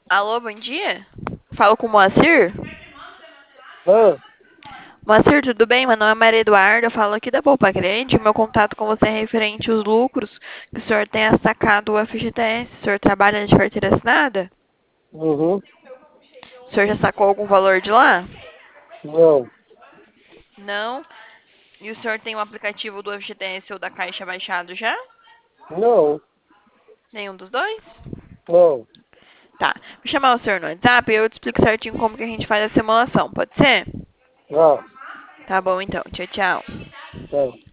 Alô, bom dia? Falo com o Moacir? Ah, Moacir, tudo bem? Meu nome é Maria Eduarda, eu falo aqui da Poupa Grande. Meu contato com você é referente aos lucros que o senhor tenha sacado o FGTS. O senhor trabalha de carteira assinada? uhum, O senhor já sacou algum valor de lá? não, Não. E o senhor tem o aplicativo do FGTS ou da Caixa baixado já? não, Nenhum dos dois? não, Tá. Vou chamar o senhor no WhatsApp e eu te explico certinho como que a gente faz a simulação, pode ser? ah, Tá bom então. Tchau, tchau. tá.